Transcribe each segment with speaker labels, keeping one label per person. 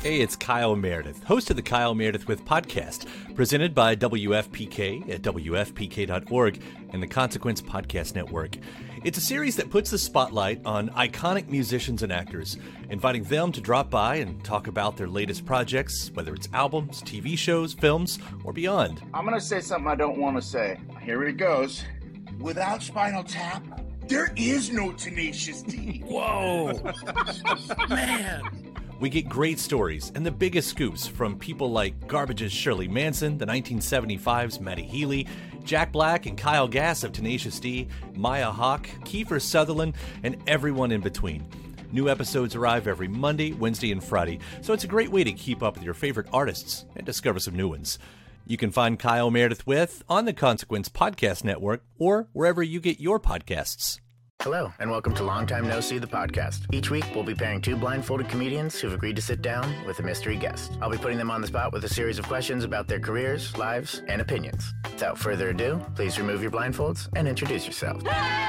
Speaker 1: Hey, it's Kyle Meredith, host of the Kyle Meredith With podcast, presented by WFPK at WFPK.org and the Consequence Podcast Network. It's a series that puts the spotlight on iconic musicians and actors, inviting them to drop by and talk about their latest projects, whether it's albums, TV shows, films, or beyond.
Speaker 2: I'm going to say something I don't want to say. Here it goes. Without Spinal Tap, there is no Tenacious D.
Speaker 1: Whoa! Man! We get great stories and the biggest scoops from people like Garbage's Shirley Manson, the 1975's Matty Healy, Jack Black and Kyle Gass of Tenacious D, Maya Hawke, Kiefer Sutherland, and everyone in between. New episodes arrive every Monday, Wednesday, and Friday, so it's a great way to keep up with your favorite artists and discover some new ones. You can find Kyle Meredith With on the Consequence Podcast Network or wherever you get your podcasts.
Speaker 3: Hello, and welcome to Long Time No See, the podcast. Each week, we'll be pairing two blindfolded comedians who've agreed to sit down with a mystery guest. I'll be putting them on the spot with a series of questions about their careers, lives, and opinions. Without further ado, please remove your blindfolds and introduce yourselves.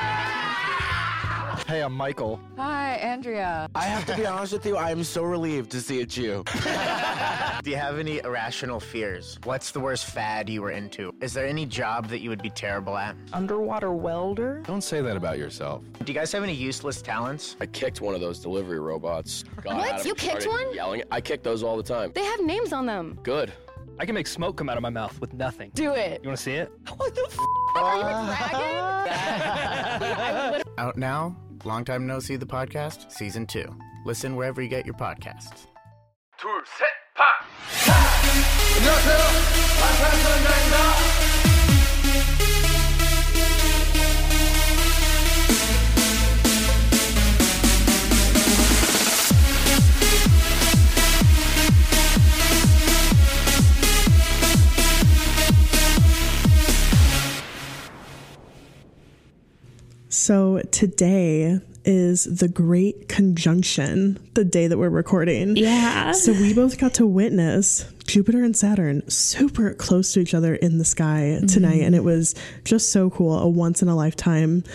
Speaker 4: Hey, I'm Michael.
Speaker 5: Hi, Andrea.
Speaker 6: I have to be honest with you, I am so relieved to see it's you.
Speaker 3: Do you have any irrational fears? What's the worst fad you were into? Is there any job that you would be terrible at?
Speaker 5: Underwater welder?
Speaker 6: Don't say that about yourself.
Speaker 3: Do you guys have any useless talents?
Speaker 6: I kicked one of those delivery robots.
Speaker 7: What? You kicked one?
Speaker 6: Yelling. I kick those all the time.
Speaker 7: They have names on them.
Speaker 6: Good.
Speaker 4: I can make smoke come out of my mouth with nothing.
Speaker 5: Do it.
Speaker 4: You want to see it?
Speaker 5: What the f***? Are you a dragon?
Speaker 3: Out now, Long Time No See, the podcast, Season 2. Listen wherever you get your podcasts.
Speaker 1: 둘, 셋, 파!
Speaker 2: 안녕하세요. 마사선장입니다.
Speaker 8: So today is the Great Conjunction, the day that we're recording.
Speaker 9: Yeah.
Speaker 8: So we both got to witness Jupiter and Saturn super close to each other in the sky tonight. And it was just so cool. A once in a lifetime,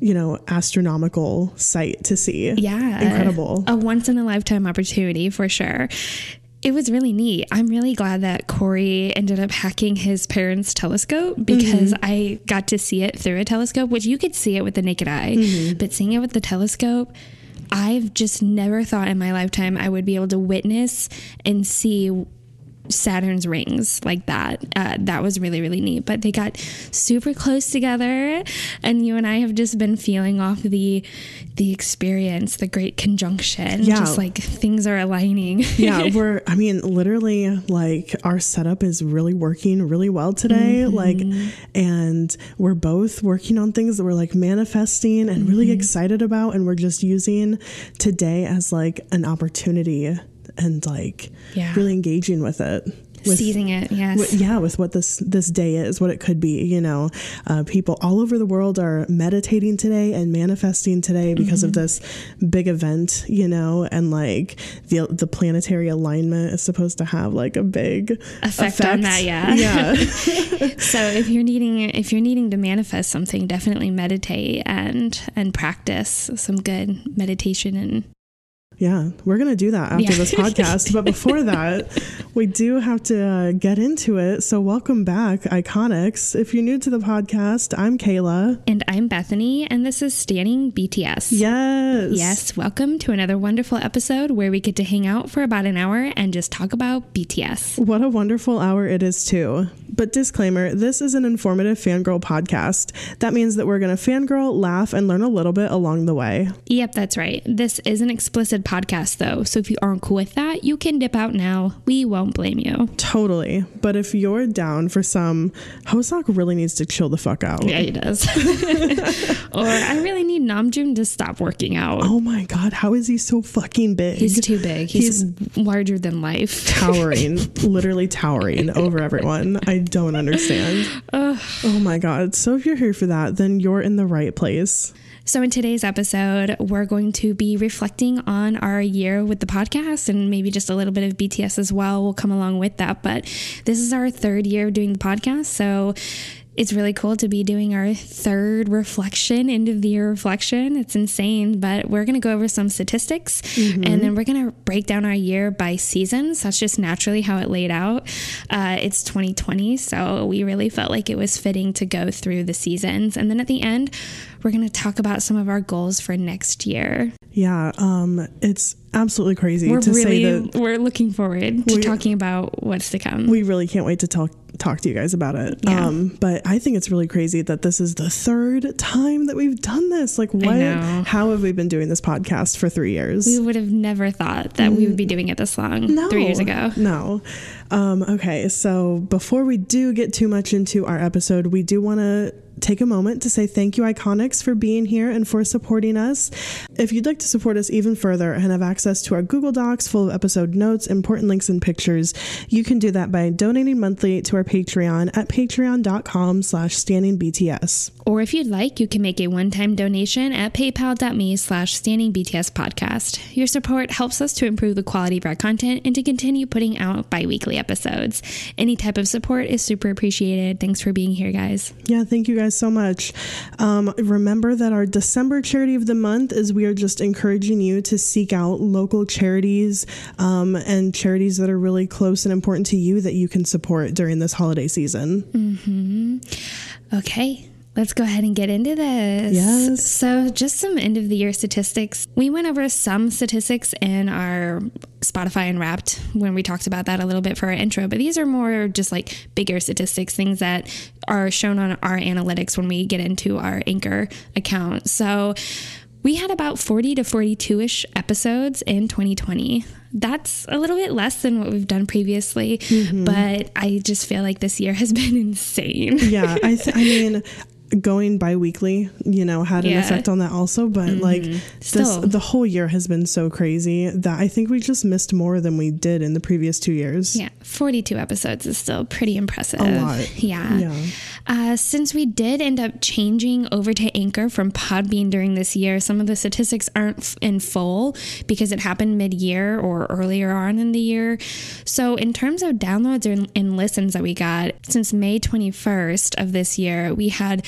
Speaker 8: astronomical sight to see.
Speaker 9: Yeah.
Speaker 8: Incredible.
Speaker 9: A once in a lifetime opportunity for sure. It was really neat. I'm really glad that Corey ended up hacking his parents' telescope because I got to see it through a telescope, which you could see it with the naked eye, but seeing it with the telescope, I've just never thought in my lifetime I would be able to witness and see Saturn's rings like that. That was really, really neat. But they got super close together, and you and I have just been feeling off the experience, the Great Conjunction.
Speaker 8: Yeah.
Speaker 9: Just like things are aligning.
Speaker 8: Yeah, literally, like our setup is really working really well today. And we're both working on things that we're like manifesting and really excited about, and we're just using today as like an opportunity and really engaging with it.
Speaker 9: Seizing it, yes.
Speaker 8: With what this day is, what it could be. People all over the world are meditating today and manifesting today because of this big event, and like the planetary alignment is supposed to have like a big effect
Speaker 9: on that.
Speaker 8: Yeah.
Speaker 9: So if you're needing to manifest something, definitely meditate and practice some good meditation and.
Speaker 8: Yeah, we're going to do that after this podcast. But before that, we do have to get into it. So welcome back, Iconics. If you're new to the podcast, I'm Kayla.
Speaker 9: And I'm Bethany, and this is Standing BTS.
Speaker 8: Yes.
Speaker 9: Yes, welcome to another wonderful episode where we get to hang out for about an hour and just talk about BTS.
Speaker 8: What a wonderful hour it is, too. But disclaimer, this is an informative fangirl podcast. That means that we're going to fangirl, laugh, and learn a little bit along the way.
Speaker 9: Yep, that's right. This is an explicit podcast, though. So if you aren't cool with that, you can dip out now. We won't blame you.
Speaker 8: Totally. But if you're down for some, Hoseok really needs to chill the fuck out.
Speaker 9: Yeah, he does. Or I really need Namjoon to stop working out.
Speaker 8: Oh my God. How is he so fucking big?
Speaker 9: He's too big. He's larger than life.
Speaker 8: Towering. Literally towering over everyone. I don't understand. Oh my God. So if you're here for that, then you're in the right place.
Speaker 9: So in today's episode, we're going to be reflecting on our year with the podcast and maybe just a little bit of BTS as well will come along with that. But this is our third year of doing the podcast. So It's really cool to be doing our third reflection, end of the year reflection. It's insane, but we're going to go over some statistics and then we're going to break down our year by seasons. That's just naturally how it laid out. It's 2020, so we really felt like it was fitting to go through the seasons. And then at the end, we're going to talk about some of our goals for next year.
Speaker 8: Yeah, it's absolutely crazy say that
Speaker 9: we're looking forward to talking about what's to come.
Speaker 8: We really can't wait to talk to you guys about it.
Speaker 9: Yeah.
Speaker 8: But I think it's really crazy that this is the third time that we've done this. Like, what? How have we been doing this podcast for 3 years?
Speaker 9: We would have never thought that we would be doing it this long 3 years ago.
Speaker 8: No. Okay, so before we do get too much into our episode, we do want to take a moment to say thank you, Iconics, for being here and for supporting us. If you'd like to support us even further and have access to our Google Docs full of episode notes, important links, and pictures, you can do that by donating monthly to our Patreon at patreon.com/standingbts.
Speaker 9: Or if you'd like, you can make a one-time donation at paypal.me/standingbtspodcast. Your support helps us to improve the quality of our content and to continue putting out bi-weekly episodes. Any type of support is super appreciated. Thanks for being here, guys.
Speaker 8: Yeah, thank you guys so much. Remember that our December charity of the month is we are just encouraging you to seek out local charities and charities that are really close and important to you that you can support during this holiday season.
Speaker 9: Okay. Let's go ahead and get into this.
Speaker 8: Yes.
Speaker 9: So just some end of the year statistics. We went over some statistics in our Spotify Unwrapped when we talked about that a little bit for our intro, but these are more just like bigger statistics, things that are shown on our analytics when we get into our Anchor account. So we had about 40 to 42-ish episodes in 2020. That's a little bit less than what we've done previously, but I just feel like this year has been insane.
Speaker 8: Yeah, I mean, going bi-weekly, had an effect on that also, but the whole year has been so crazy that I think we just missed more than we did in the previous 2 years.
Speaker 9: Yeah, 42 episodes is still pretty impressive.
Speaker 8: A lot.
Speaker 9: Yeah. Since we did end up changing over to Anchor from Podbean during this year, some of the statistics aren't in full because it happened mid-year or earlier on in the year. So in terms of downloads and listens that we got, since May 21st of this year, we had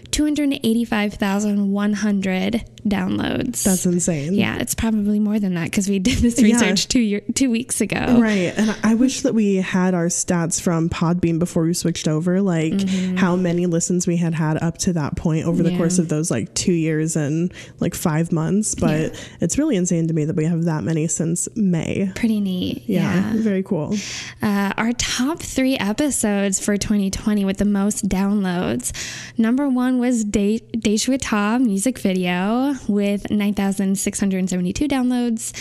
Speaker 9: 285,100 downloads.
Speaker 8: That's insane.
Speaker 9: Yeah, it's probably more than that because we did this research 2 weeks ago.
Speaker 8: Right. And I wish that we had our stats from Podbean before we switched over, how many listens we had up to that point over the course of those 2 years and 5 months. But it's really insane to me that we have that many since May.
Speaker 9: Pretty neat.
Speaker 8: Yeah. Very cool.
Speaker 9: Our top 3 episodes for 2020 with the most downloads. Number 1 was Deshwita music video with 9,672 downloads.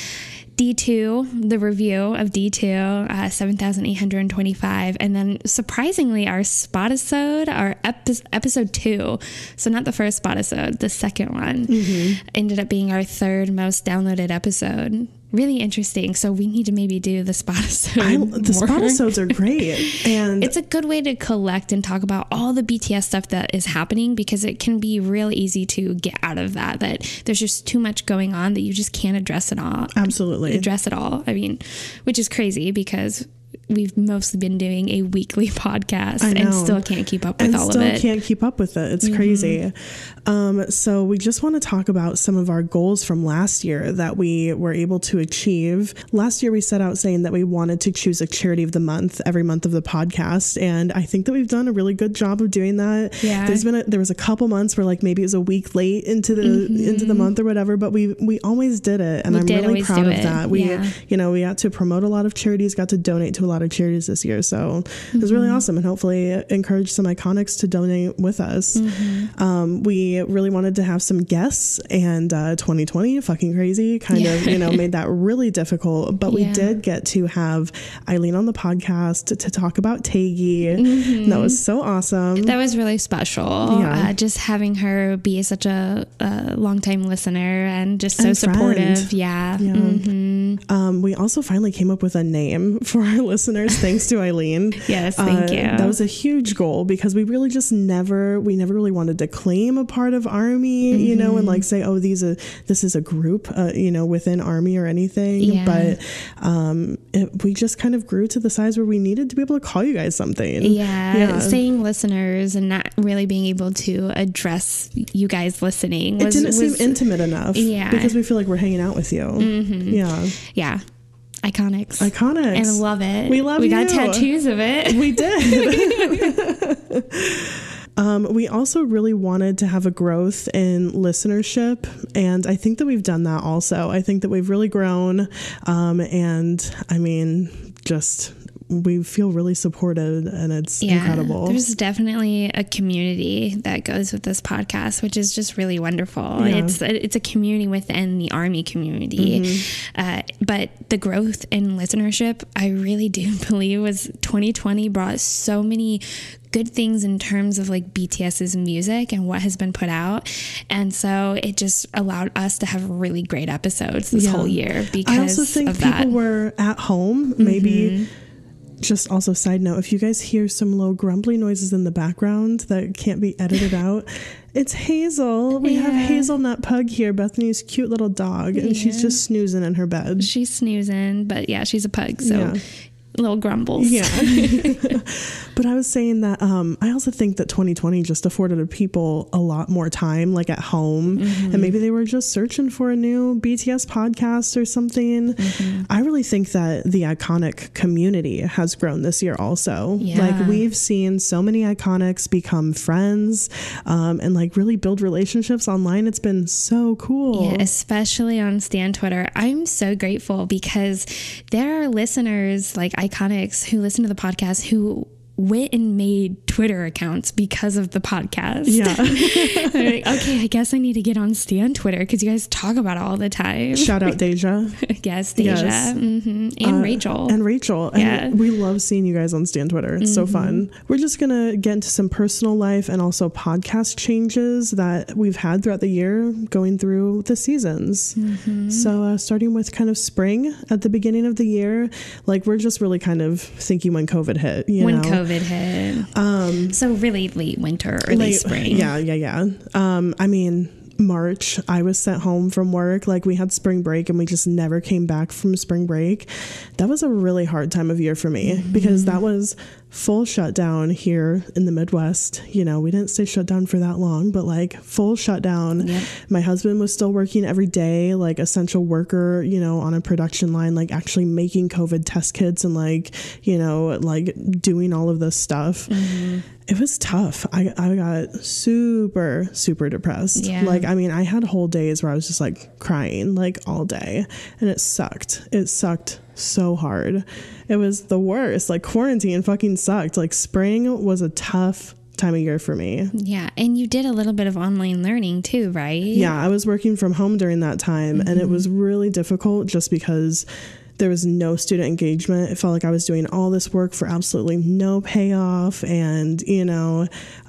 Speaker 9: D2, the review of D2, 7,825. And then surprisingly, our Spotisode, our episode 2, so not the first Spotisode, the second one, ended up being our third most downloaded episode. Really interesting. So we need to maybe do the Spotisode.
Speaker 8: The Spotisodes are great. And
Speaker 9: it's a good way to collect and talk about all the BTS stuff that is happening because it can be real easy to get out of that there's just too much going on that you just can't address it all.
Speaker 8: Absolutely.
Speaker 9: Address it all. I mean, which is crazy because we've mostly been doing a weekly podcast and still can't keep up with all of it.
Speaker 8: Can't keep up with it. It's crazy. So we just want to talk about some of our goals from last year that we were able to achieve. Last year we set out saying that we wanted to choose a charity of the month every month of the podcast, and I think that we've done a really good job of doing that.
Speaker 9: Yeah.
Speaker 8: There was a couple months where maybe it was a week late into the month or whatever, but we always did it, and I'm really proud of that. We got to promote a lot of charities, got to donate to a lot of charities this year, so it was really awesome, and hopefully encourage some Iconics to donate with us. We really wanted to have some guests, and 2020 fucking crazy kind of made that really difficult, but we did get to have Eileen on the podcast to talk about Taegi. That was so awesome.
Speaker 9: That was really special. Just having her be such a longtime listener and just so supportive.
Speaker 8: We also finally came up with a name for our listeners, thanks to Eileen.
Speaker 9: Yes, thank you.
Speaker 8: That was a huge goal because we really just never really wanted to claim a part of Army, you know, and like say, oh, this is a group, you know, within Army or anything.
Speaker 9: Yeah.
Speaker 8: But we just kind of grew to the size where we needed to be able to call you guys something.
Speaker 9: Yeah. Saying listeners and not really being able to address you guys listening.
Speaker 8: It didn't seem intimate enough.
Speaker 9: Yeah.
Speaker 8: Because we feel like we're hanging out with you. Yeah.
Speaker 9: Yeah. Iconics.
Speaker 8: And
Speaker 9: I love it.
Speaker 8: We love
Speaker 9: We
Speaker 8: you.
Speaker 9: got tattoos of it.
Speaker 8: We did. We also really wanted to have a growth in listenership, and I think that we've done that also. I think that we've really grown, and I mean, just we feel really supported, and it's incredible.
Speaker 9: There's definitely a community that goes with this podcast, which is just really wonderful.
Speaker 8: Yeah.
Speaker 9: It's a community within the Army community. But the growth in listenership, I really do believe was 2020 brought so many good things in terms of like BTS's music and what has been put out. And so it just allowed us to have really great episodes this whole year because
Speaker 8: I also think
Speaker 9: of
Speaker 8: people
Speaker 9: that.
Speaker 8: were at home, maybe. Just also side note, if you guys hear some low grumbly noises in the background that can't be edited out, it's Hazel. We have Hazelnut Pug here, Bethany's cute little dog, and she's just snoozing in her bed.
Speaker 9: She's snoozing, but yeah, she's a pug, so little grumbles.
Speaker 8: Yeah. But I was saying that I also think that 2020 just afforded people a lot more time, like at home, and maybe they were just searching for a new BTS podcast or something. I really think that the Iconic community has grown this year also. Like we've seen so many Iconics become friends and like really build relationships online. It's been so cool.
Speaker 9: Yeah, especially on Stan Twitter. I'm so grateful because there are listeners like Iconics who listen to the podcast who went and made Twitter accounts because of the podcast.
Speaker 8: Yeah.
Speaker 9: They're like, okay, I guess I need to get on Stan Twitter because you guys talk about it all the time.
Speaker 8: Shout out Deja.
Speaker 9: Yes, Deja.
Speaker 8: Yes.
Speaker 9: And Rachel.
Speaker 8: And Rachel. And we love seeing you guys on Stan Twitter. It's so fun. We're just going to get into some personal life and also podcast changes that we've had throughout the year going through the seasons. So starting with kind of spring at the beginning of the year, like we're just really kind of thinking when COVID hit. You know?
Speaker 9: COVID hit. So really late winter, early spring.
Speaker 8: Yeah. I mean, March, I was sent home from work. Like we had spring break and we just never came back from spring break. That was a really hard time of year for me because that was full shutdown here in the Midwest. You know, we didn't stay shut down for that long, but like full shutdown. My husband was still working every day, like essential worker, you know, on a production line, like actually making COVID test kits and like, you know, like doing all of this stuff. It was tough. I got super, super depressed. Like, I mean, I had whole days where I was just like crying like all day and it sucked. It sucked so hard. It was the worst. Like quarantine fucking sucked. Like spring was a tough time of year for me.
Speaker 9: Yeah. And you did a little bit of online learning too, right?
Speaker 8: Yeah. I was working from home during that time and it was really difficult just because there was no student engagement. It felt like I was doing all this work for absolutely no payoff. And, you know,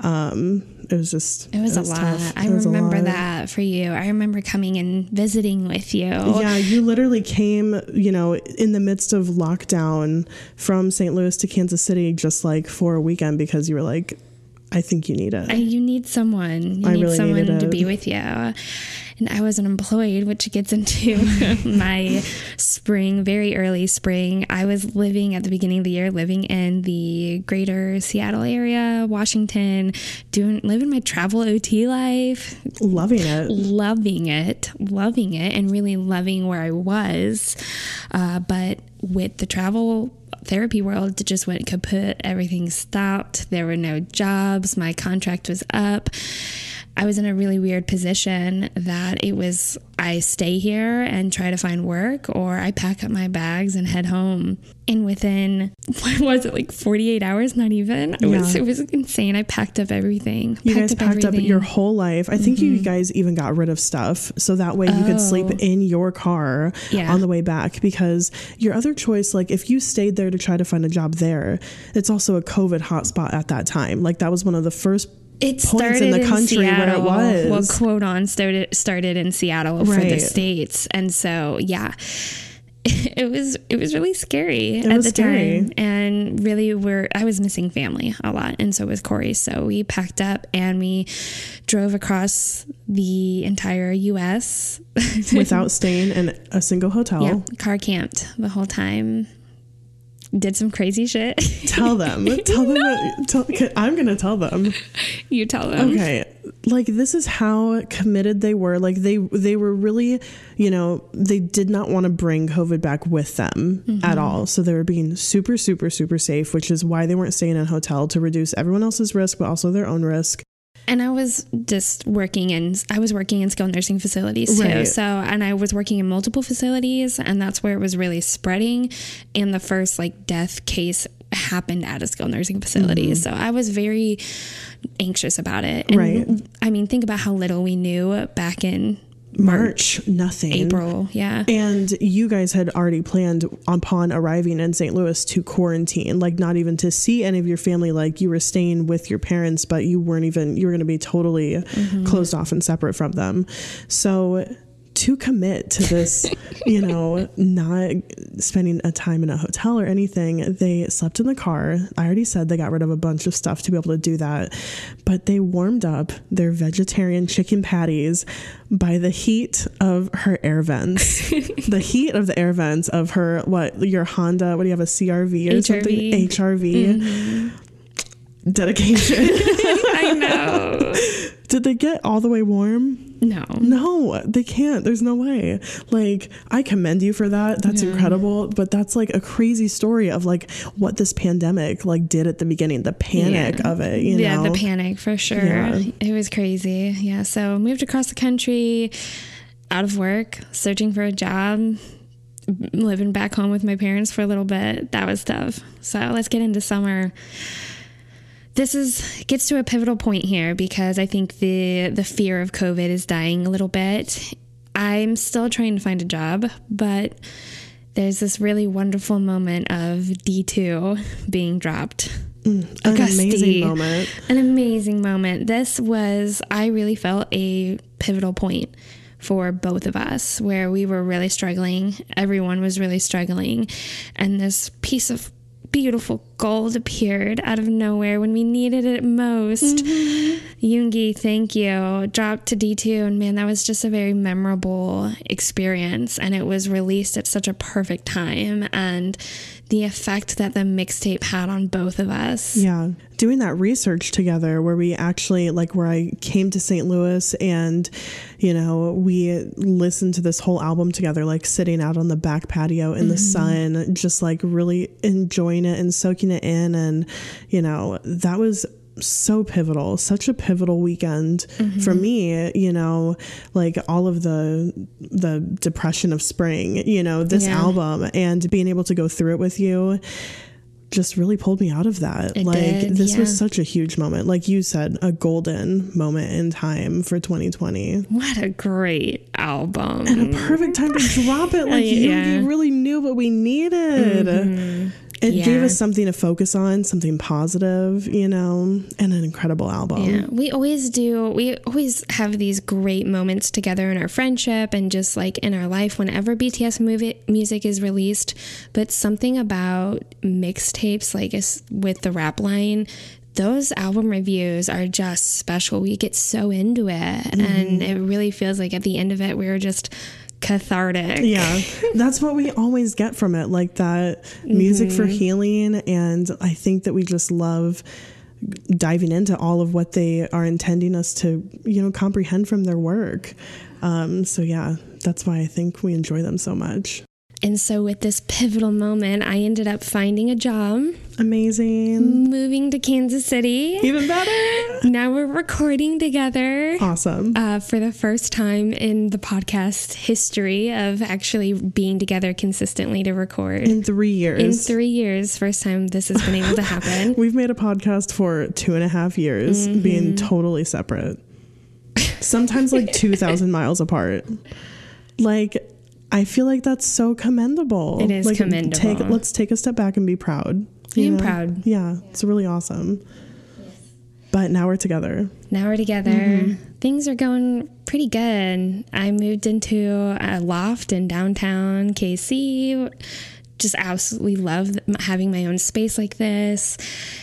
Speaker 8: it was a lot.
Speaker 9: Tough. I remember that for you. I remember coming and visiting with you.
Speaker 8: Yeah, you literally came, you know, in the midst of lockdown from St. Louis to Kansas City just like for a weekend because you were like, I think you need it.
Speaker 9: You need someone. You need someone to be with you. And I was unemployed, which gets into my spring, very early spring. I was living at the beginning of the year, living in the greater Seattle area, Washington, living my travel OT life.
Speaker 8: Loving it,
Speaker 9: and really loving where I was. But with the travel therapy world, it just went kaput. Everything stopped. There were no jobs. My contract was up. I was in a really weird position that it was I stay here and try to find work or I pack up my bags and head home. And within, what was it, like 48 hours? Not even. It was insane. I packed up everything.
Speaker 8: You guys packed up your whole life. I think you guys even got rid of stuff so that way you could sleep in your car on the way back, because your other choice, like if you stayed there to try to find a job there, it's also a COVID hotspot at that time. Like that was one of the first points in the country where it was.
Speaker 9: Well, quote on started in Seattle for the States. And so, yeah, it was really scary
Speaker 8: It
Speaker 9: at
Speaker 8: was
Speaker 9: the
Speaker 8: scary.
Speaker 9: time, and really I was missing family a lot, and so was Corey. So we packed up and we drove across the entire U.S.
Speaker 8: Without staying in a single hotel.
Speaker 9: Yeah, car camped the whole time. Did some crazy shit.
Speaker 8: Tell them. I'm going to tell them.
Speaker 9: You tell them.
Speaker 8: Okay. Like, this is how committed they were. Like, they were really, they did not want to bring COVID back with them at all. So they were being super, super, super safe, which is why they weren't staying in a hotel, to reduce everyone else's risk, but also their own risk.
Speaker 9: And I was just working in skilled nursing facilities too.
Speaker 8: Right.
Speaker 9: So, and I was working in multiple facilities, and that's where it was really spreading. And the first death case happened at a skilled nursing facility. So I was very anxious about it. And
Speaker 8: Right.
Speaker 9: I mean, think about how little we knew back in
Speaker 8: March, nothing.
Speaker 9: April, yeah.
Speaker 8: And you guys had already planned upon arriving in St. Louis to quarantine, not even to see any of your family. You were staying with your parents, but you were going to be totally closed off and separate from them. So to commit to this, not spending a time in a hotel or anything, they slept in the car. I already said they got rid of a bunch of stuff to be able to do that, but they warmed up their vegetarian chicken patties by the heat of her air vents. The heat of the air vents of her, your Honda, what do you have, a CRV or something? HRV. Dedication.
Speaker 9: I know.
Speaker 8: Did they get all the way warm? No, they can't. There's no way. I commend you for that. That's incredible. But that's a crazy story of what this pandemic did at the beginning, the panic of it,
Speaker 9: Yeah, the panic for sure.
Speaker 8: Yeah.
Speaker 9: It was crazy. Yeah. So moved across the country, out of work, searching for a job, living back home with my parents for a little bit. That was tough. So let's get into summer. This gets to a pivotal point here because I think the fear of COVID is dying a little bit. I'm still trying to find a job, but there's this really wonderful moment of D2 being dropped.
Speaker 8: An amazing moment.
Speaker 9: An amazing moment. I really felt a pivotal point for both of us where we were really struggling. Everyone was really struggling. And this piece of beautiful gold appeared out of nowhere when we needed it most. Yoongi, thank you, dropped to D2, and man, that was just a very memorable experience, and it was released at such a perfect time, and the effect that the mixtape had on both of us.
Speaker 8: Yeah. Doing that research together where we actually, where I came to St. Louis and, we listened to this whole album together, sitting out on the back patio in the sun, just really enjoying it and soaking it in. And, that was so pivotal, such a pivotal weekend for me, all of the depression of spring, this album and being able to go through it with you just really pulled me out of that. This was such a huge moment. Like you said, a golden moment in time for 2020.
Speaker 9: What a great album.
Speaker 8: And a perfect time to drop it. You really knew what we needed. It gave us something to focus on, something positive, and an incredible album.
Speaker 9: Yeah, we always do. We always have these great moments together in our friendship and just in our life whenever BTS music is released. But something about mixtapes, with the rap line, those album reviews are just special. We get so into it, and it really feels like at the end of it, we were just cathartic.
Speaker 8: Yeah, that's what we always get from it, that music for healing. And I think that we just love diving into all of what they are intending us to comprehend from their work. So yeah, that's why I think we enjoy them so much.
Speaker 9: And so with this pivotal moment, I ended up finding a job.
Speaker 8: Amazing.
Speaker 9: Moving to Kansas City.
Speaker 8: Even better.
Speaker 9: Now we're recording together.
Speaker 8: Awesome.
Speaker 9: For the first time in the podcast history of actually being together consistently to record.
Speaker 8: In 3 years.
Speaker 9: In 3 years. First time this has been able to happen.
Speaker 8: We've made a podcast for 2.5 years, being totally separate. Sometimes 2,000 miles apart. I feel like that's so commendable.
Speaker 9: It is commendable.
Speaker 8: Let's take a step back and be proud.
Speaker 9: I am proud.
Speaker 8: Yeah, it's really awesome. But now we're together.
Speaker 9: Things are going pretty good. I moved into a loft in downtown KC. Just absolutely love having my own space like this.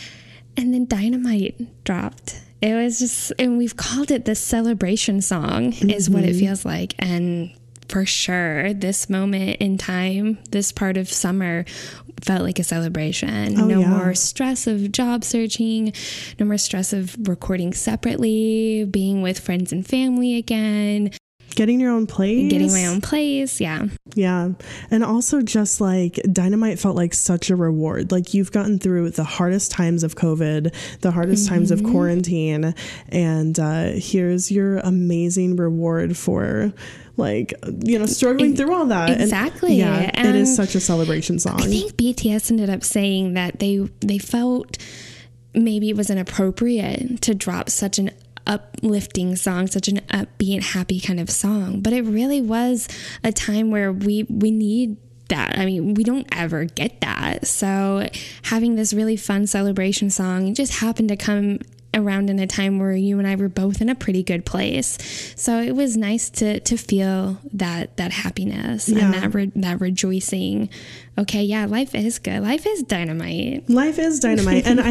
Speaker 9: And then Dynamite dropped. It was just, and we've called it the celebration song, is what it feels like. And for sure, this moment in time, this part of summer felt like a celebration. No more stress of job searching, no more stress of recording separately, being with friends and family again.
Speaker 8: Getting your own place.
Speaker 9: Getting my own place, yeah.
Speaker 8: Yeah. And also just like Dynamite felt like such a reward. Like you've gotten through the hardest times of COVID, the hardest times of quarantine, and here's your amazing reward for like, you know, struggling through all that.
Speaker 9: Exactly.
Speaker 8: And, it is such a celebration song.
Speaker 9: I think BTS ended up saying that they felt maybe it was inappropriate to drop such an uplifting song, such an upbeat, happy kind of song. But it really was a time where we need that. I mean, we don't ever get that. So having this really fun celebration song just happened to come around in a time where you and I were both in a pretty good place. So it was nice to feel that happiness and that rejoicing. Okay, yeah, life is good. Life is dynamite.
Speaker 8: Life is dynamite. And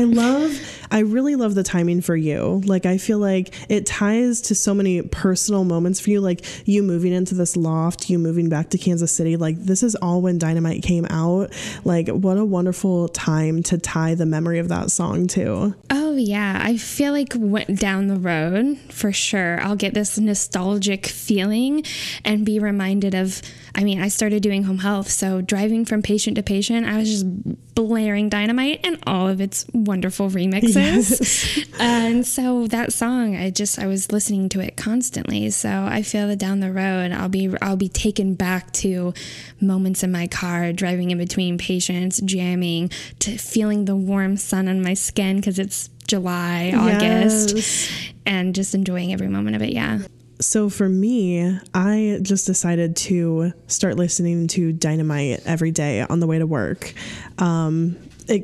Speaker 8: I really love the timing for you. Like, I feel like it ties to so many personal moments for you. Like you moving into this loft, you moving back to Kansas City. Like this is all when Dynamite came out. Like what a wonderful time to tie the memory of that song to.
Speaker 9: Oh yeah. I feel like went down the road for sure. I'll get this nostalgic feeling and be reminded of, I mean, I started doing home health. So driving from patient to patient, I was just blaring Dynamite and all of its wonderful remixes. Yes. And so that song, I was listening to it constantly. So I feel that down the road, I'll be taken back to moments in my car, driving in between patients, jamming, to feeling the warm sun on my skin because it's July, August, and just enjoying every moment of it. Yeah.
Speaker 8: So for me, I just decided to start listening to Dynamite every day on the way to work. It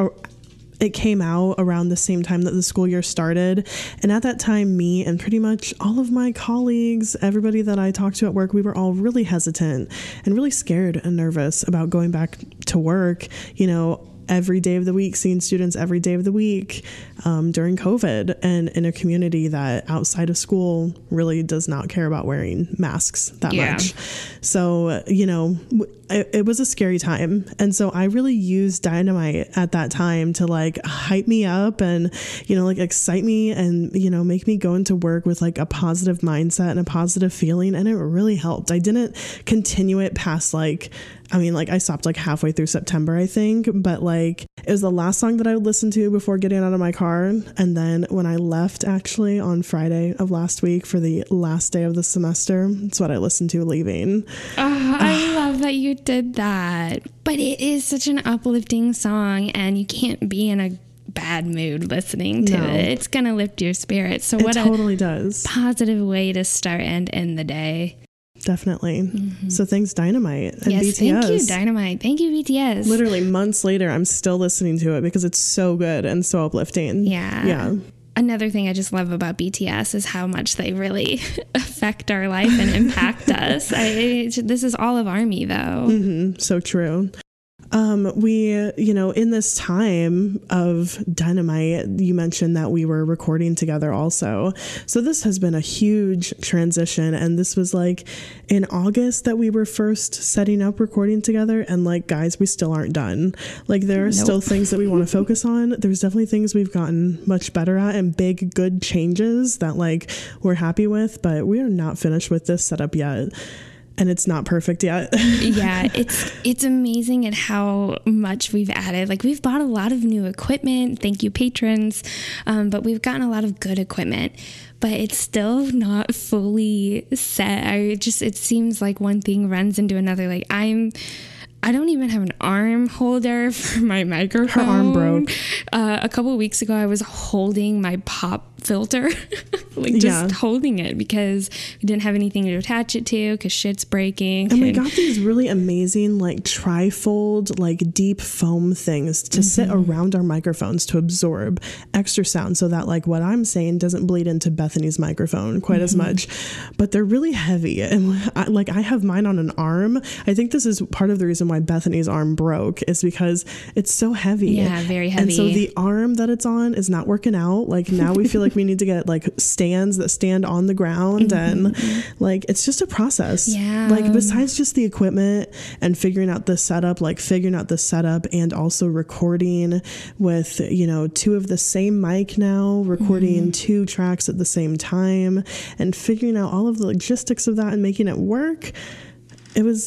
Speaker 8: came out around the same time that the school year started. And at that time, me and pretty much all of my colleagues, everybody that I talked to at work, we were all really hesitant and really scared and nervous about going back to work, you know, every day of the week, seeing students every day of the week during COVID, and in a community that outside of school really does not care about wearing masks that much. So, you know, it was a scary time. And so I really used Dynamite at that time to like hype me up and, you know, like excite me and, you know, make me go into work with like a positive mindset and a positive feeling. And it really helped. I didn't continue it past I stopped like halfway through September, I think, but like it was the last song that I would listen to before getting out of my car. And then when I left actually on Friday of last week for the last day of the semester, it's what I listened to leaving.
Speaker 9: I love that you did that. But it is such an uplifting song and you can't be in a bad mood listening to it. It's going to lift your spirits. So what
Speaker 8: totally does.
Speaker 9: Positive way to start and end the day.
Speaker 8: Definitely. Mm-hmm. So thanks Dynamite and
Speaker 9: yes,
Speaker 8: BTS.
Speaker 9: Thank you Dynamite. Thank you BTS.
Speaker 8: Literally months later, I'm still listening to it because it's so good and so uplifting.
Speaker 9: Yeah. Another thing I just love about BTS is how much they really affect our life and impact us. This is all of ARMY though.
Speaker 8: Mm-hmm. So true. We, you know, in this time of Dynamite, you mentioned that we were recording together also. So this has been a huge transition. And this was like in August that we were first setting up recording together. And like, guys, we still aren't done. Like there are still things that we want to focus on. There's definitely things we've gotten much better at and big, good changes that like we're happy with, but we are not finished with this setup yet. And it's not perfect yet.
Speaker 9: Yeah, it's amazing at how much we've added. Like we've bought a lot of new equipment. Thank you, patrons. But we've gotten a lot of good equipment. But it's still not fully set. It seems like one thing runs into another. Like I don't even have an arm holder for my microphone.
Speaker 8: Her arm broke.
Speaker 9: A couple of weeks ago, I was holding my pop filter, like just holding it because we didn't have anything to attach it to because shit's breaking.
Speaker 8: And we got these really amazing like trifold, like deep foam things to sit around our microphones to absorb extra sound so that like what I'm saying doesn't bleed into Bethany's microphone quite as much. But they're really heavy. And I have mine on an arm. I think this is part of the reason why Bethany's arm broke is because it's so heavy.
Speaker 9: Yeah, very heavy.
Speaker 8: And so the arm that it's on is not working out. Like now we feel like we need to get like stands that stand on the ground and like it's just a process.
Speaker 9: Yeah.
Speaker 8: Like besides just the equipment and figuring out the setup and also recording with, you know, two of the same mic now, recording two tracks at the same time and figuring out all of the logistics of that and making it work. There's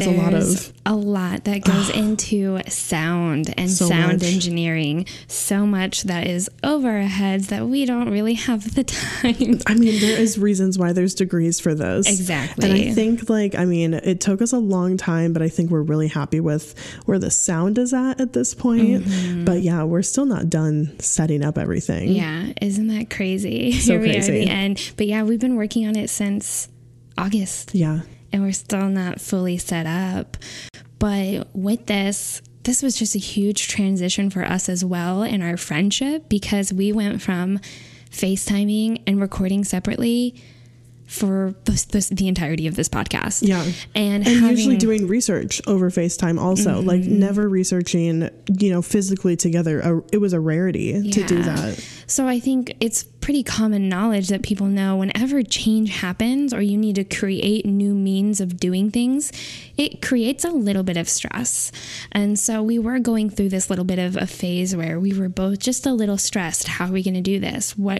Speaker 8: a lot that goes into sound and sound engineering. So much that is over our heads that we don't really have the time. I mean, there is reasons why there's degrees for this.
Speaker 9: Exactly.
Speaker 8: And I think it took us a long time, but I think we're really happy with where the sound is at this point. But yeah, we're still not done setting up everything.
Speaker 9: Yeah. Isn't that crazy?
Speaker 8: So
Speaker 9: Here we
Speaker 8: crazy.
Speaker 9: are at the end. But yeah, we've been working on it since August.
Speaker 8: Yeah.
Speaker 9: And we're still not fully set up. But with this was just a huge transition for us as well in our friendship because we went from FaceTiming and recording separately for the entirety of this podcast.
Speaker 8: Yeah.
Speaker 9: And
Speaker 8: usually doing research over FaceTime also, like never researching, you know, physically together. It was a rarity to do that.
Speaker 9: So I think it's pretty common knowledge that people know whenever change happens or you need to create new means of doing things, it creates a little bit of stress. And so we were going through this little bit of a phase where we were both just a little stressed. How are we going to do this? Why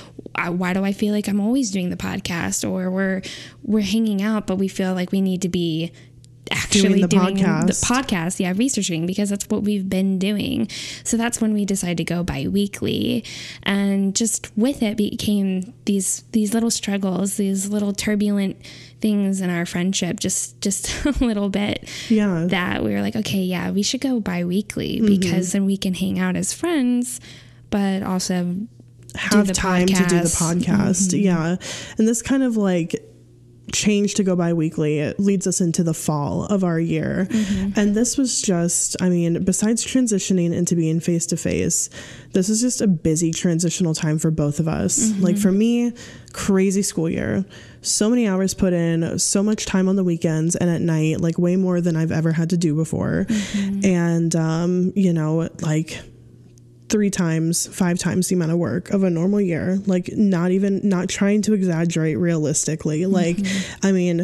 Speaker 9: do I feel like I'm always doing the podcast, or we're hanging out, but we feel like we need to be actually doing the podcast, researching, because that's what we've been doing. So that's when we decided to go bi-weekly, and just with it became these little struggles, these little turbulent things in our friendship, just a little bit, that we were like, okay, we should go bi-weekly because then we can hang out as friends, but also
Speaker 8: have time to do the podcast. Yeah. And this kind of like change to go bi-weekly, it leads us into the fall of our year. And this was just, I mean, besides transitioning into being face-to-face, this is just a busy transitional time for both of us. Like for me, crazy school year, so many hours put in, so much time on the weekends and at night, like way more than I've ever had to do before. And, you know, like 3 times, 5 times the amount of work of a normal year, like not trying to exaggerate realistically. Like, I mean,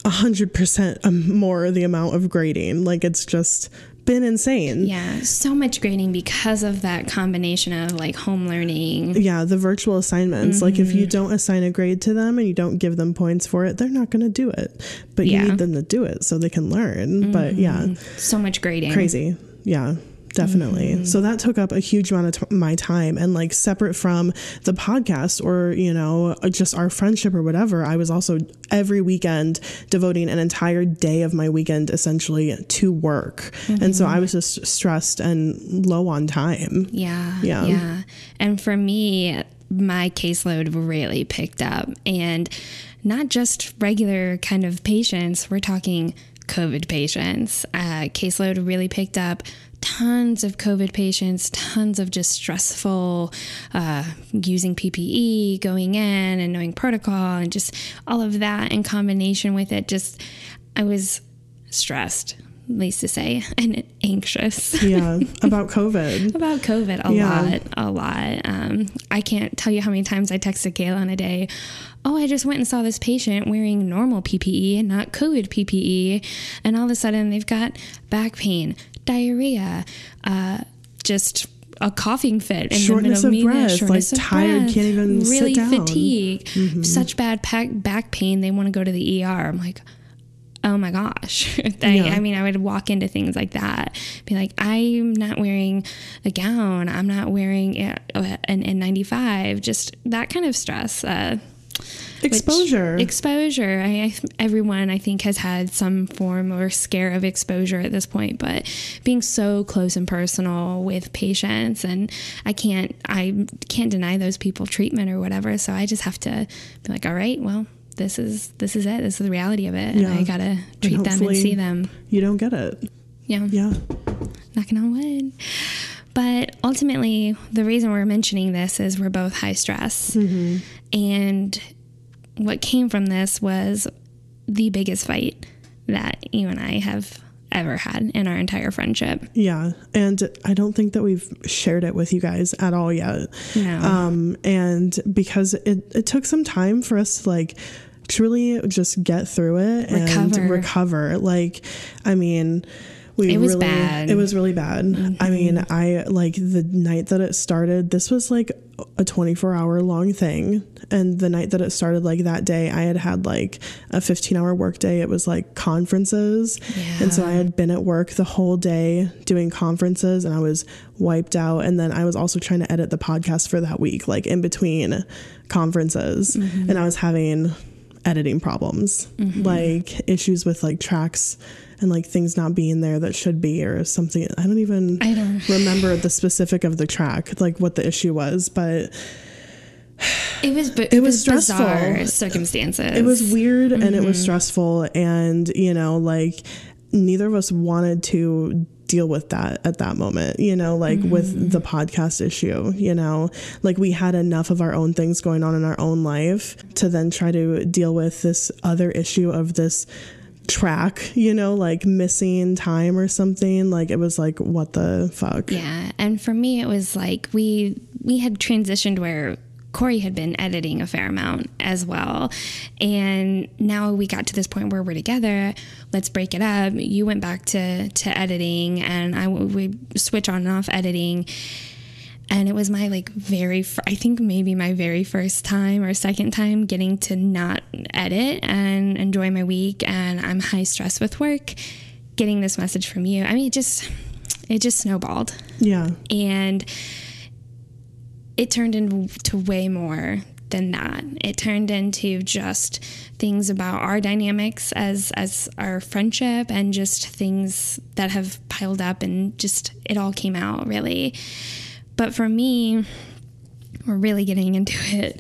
Speaker 8: 100% more the amount of grading. Like, it's just been insane.
Speaker 9: Yeah. So much grading because of that combination of like home learning.
Speaker 8: Yeah. The virtual assignments, like if you don't assign a grade to them and you don't give them points for it, they're not going to do it, but you need them to do it so they can learn. But yeah.
Speaker 9: So much grading.
Speaker 8: Crazy. Yeah. Definitely. So that took up a huge amount of my time, and like separate from the podcast or, you know, just our friendship or whatever, I was also every weekend devoting an entire day of my weekend essentially to work. And so I was just stressed and low on time. Yeah.
Speaker 9: And for me, my caseload really picked up, and not just regular kind of patients. We're talking COVID patients. Caseload really picked up. Tons of COVID patients, tons of just stressful using PPE, going in and knowing protocol, and just all of that in combination with it. Just, I was stressed, least to say, and anxious.
Speaker 8: Yeah, about COVID.
Speaker 9: About COVID a lot. I can't tell you how many times I texted Kayla in a day. Oh, I just went and saw this patient wearing normal PPE and not COVID PPE. And all of a sudden they've got back pain, diarrhea, just a coughing fit in
Speaker 8: shortness
Speaker 9: the middle
Speaker 8: of breath,
Speaker 9: shortness
Speaker 8: like
Speaker 9: of
Speaker 8: tired,
Speaker 9: breath,
Speaker 8: can't even
Speaker 9: really
Speaker 8: sit down.
Speaker 9: fatigue, such bad back pain, they want to go to the ER. I'm like, oh my gosh. I mean, I would walk into things like that, be like, I'm not wearing a gown, I'm not wearing an N95, just that kind of stress.
Speaker 8: Exposure.
Speaker 9: Everyone, I think, has had some form or scare of exposure at this point, but being so close and personal with patients, and I can't deny those people treatment or whatever. So I just have to be like, all right, well, this is it. This is the reality of it. And I got to treat them and see them.
Speaker 8: You don't get it.
Speaker 9: Yeah.
Speaker 8: Yeah.
Speaker 9: Knocking on wood. But ultimately, the reason we're mentioning this is we're both high stress. Mm-hmm. And what came from this was the biggest fight that you and I have ever had in our entire friendship.
Speaker 8: Yeah. And I don't think that we've shared it with you guys at all yet.
Speaker 9: No.
Speaker 8: And because it took some time for us to like truly just get through it and recover. Like, I mean, it was bad. It was really bad. Mm-hmm. I mean, I like the night that it started, this was like a 24-hour long thing. And the night that it started, like that day, I had like a 15-hour work day. It was like conferences. Yeah. And so I had been at work the whole day doing conferences and I was wiped out. And then I was also trying to edit the podcast for that week, like in between conferences. Mm-hmm. And I was having editing problems, like issues with like tracks and like things not being there that should be or something. I don't remember the specific of the track, like what the issue was, but
Speaker 9: it was stressful.
Speaker 8: Bizarre
Speaker 9: circumstances.
Speaker 8: It was weird and it was stressful, and you know, like neither of us wanted to deal with that at that moment, you know, like with the podcast issue, you know, like we had enough of our own things going on in our own life to then try to deal with this other issue of this track, you know, like missing time or something. Like it was like, what the fuck?
Speaker 9: Yeah. And for me, it was like we had transitioned where Corey had been editing a fair amount as well. And now we got to this point where we're together. Let's break it up. You went back to editing and we switch on and off editing. And it was my like I think maybe my very first time or second time getting to not edit and enjoy my week. And I'm high stress with work, getting this message from you. I mean, it just snowballed.
Speaker 8: Yeah. And
Speaker 9: it turned into way more than that. It turned into just things about our dynamics as our friendship and just things that have piled up, and just it all came out really. But for me, we're really getting into it.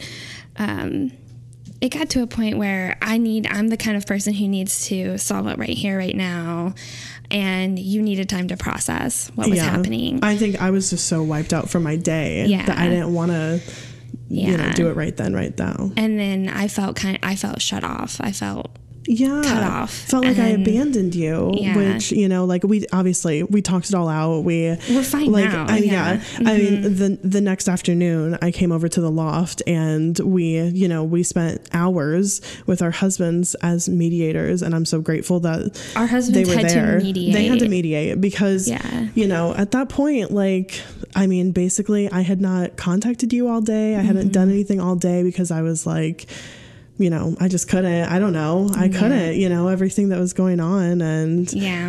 Speaker 9: It got to a point where I'm the kind of person who needs to solve it right here, right now. And you needed time to process what was happening.
Speaker 8: I think I was just so wiped out from my day that I didn't want to, you know, do it right then, right now.
Speaker 9: And then I felt shut off. I felt cut off.
Speaker 8: Felt like I abandoned you, which, you know, like we talked it all out. We're
Speaker 9: fine now.
Speaker 8: I mean, the next afternoon I came over to the loft and we spent hours with our husbands as mediators. And I'm so grateful that
Speaker 9: our husbands
Speaker 8: they were there.
Speaker 9: They
Speaker 8: had to mediate because, you know, at that point, like, I mean, basically I had not contacted you all day. I hadn't done anything all day because I was like, you know, I just couldn't, I don't know. I couldn't, you know, everything that was going on. And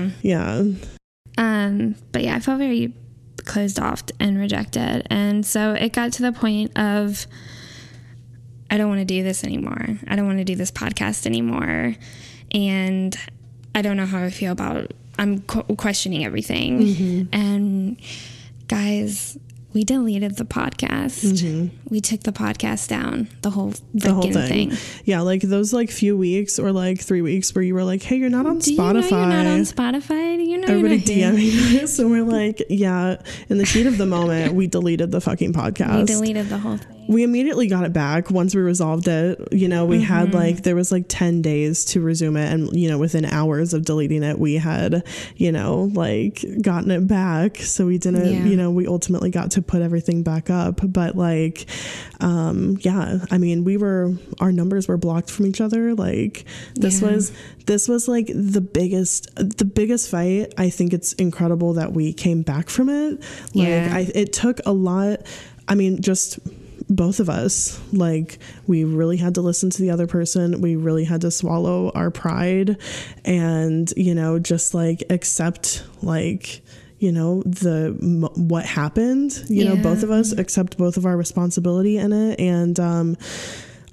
Speaker 9: but I felt very closed off and rejected. And so it got to the point of, I don't want to do this anymore. I don't want to do this podcast anymore. And I don't know how I feel about, I'm questioning everything. And guys, we deleted the podcast. We took the podcast down, the whole thing.
Speaker 8: Yeah, like those like few weeks or like 3 weeks where you were like, hey, you're not on Spotify.
Speaker 9: You know you're not on Spotify? You know
Speaker 8: everybody DMing us. So we're like, yeah, in the heat of the moment, we deleted the fucking podcast.
Speaker 9: We deleted the whole thing.
Speaker 8: We immediately got it back once we resolved it. You know, we had like, there was like 10 days to resume it. And, you know, within hours of deleting it, we had, you know, like gotten it back. So we didn't, you know, we ultimately got to put everything back up. But like, I mean, our numbers were blocked from each other. Like this was like the biggest fight. I think it's incredible that we came back from it. Like it took a lot. I mean, just both of us, like we really had to listen to the other person. We really had to swallow our pride and, you know, just like accept like, you know, what happened, you know, both of us accept both of our responsibility in it. And,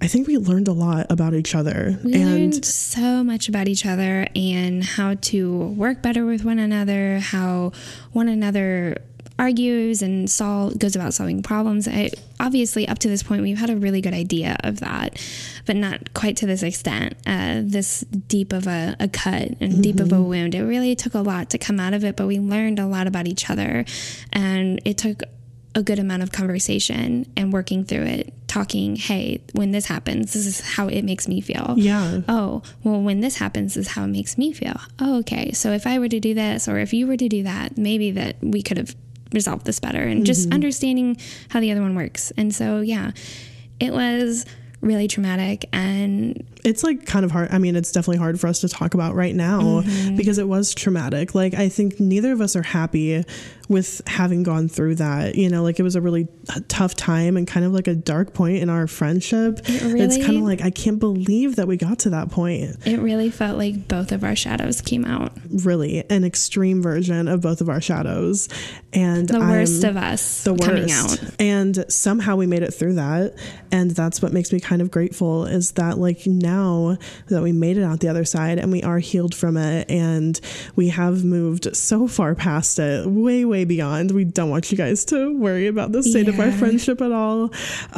Speaker 8: I think we learned a lot about each other.
Speaker 9: We learned so much about each other and how to work better with one another, how one another argues and goes about solving problems. Obviously, up to this point, we've had a really good idea of that, but not quite to this extent, this deep of a cut and deep of a wound. It really took a lot to come out of it, but we learned a lot about each other, and it took a good amount of conversation and working through it, talking, hey, when this happens, this is how it makes me feel.
Speaker 8: Yeah.
Speaker 9: Oh, well, when this happens, this is how it makes me feel. Oh, okay. So if I were to do this, or if you were to do that, maybe that we could have resolved this better, and just understanding how the other one works. And so, yeah, it was really traumatic, and
Speaker 8: it's like kind of hard. I mean, it's definitely hard for us to talk about right now because it was traumatic. Like, I think neither of us are happy with having gone through that. You know, like, it was a really tough time and kind of like a dark point in our friendship. It's kind of like, I can't believe that we got to that point.
Speaker 9: It really felt like both of our shadows came out.
Speaker 8: Really, an extreme version of both of our shadows. And
Speaker 9: the worst of us coming out.
Speaker 8: And somehow we made it through that. And that's what makes me kind of grateful, is that, like, now that we made it out the other side and we are healed from it, and we have moved so far past it, way beyond. We don't want you guys to worry about the state of our friendship at all.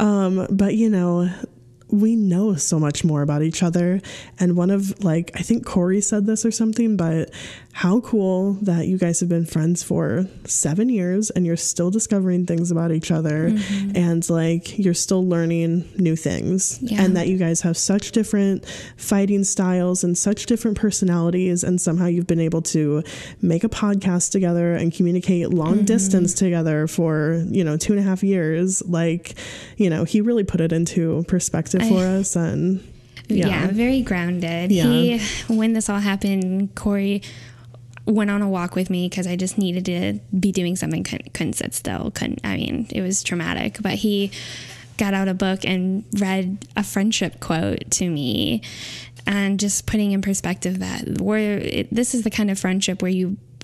Speaker 8: But, you know, we know so much more about each other. And one of, like, I think Corey said this or something, but how cool that you guys have been friends for 7 years and you're still discovering things about each other, and, like, you're still learning new things, and that you guys have such different fighting styles and such different personalities, and somehow you've been able to make a podcast together and communicate long distance together for, you know, 2.5 years. Like, you know, he really put it into perspective for us. And
Speaker 9: yeah, very grounded. When this all happened, Corey went on a walk with me because I just needed to be doing something. Couldn't sit still. It was traumatic, but he got out a book and read a friendship quote to me, and just putting in perspective that this is the kind of friendship where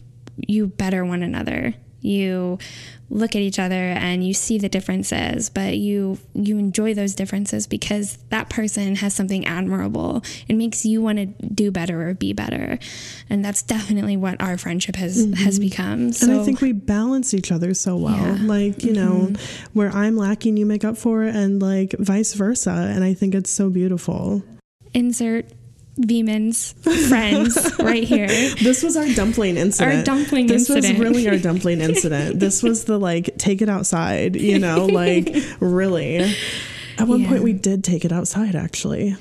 Speaker 9: you better one another. You look at each other and you see the differences, but you enjoy those differences because that person has something admirable. It makes you want to do better or be better. And that's definitely what our friendship has become. So,
Speaker 8: and I think we balance each other so well. Yeah. Like, you know, where I'm lacking, you make up for it, and, like, vice versa. And I think it's so beautiful.
Speaker 9: Insert Beeman's friends right here.
Speaker 8: This was our dumpling incident. This was really our dumpling incident. This was the, like, take it outside, you know, like, really. At one point we did take it outside, actually.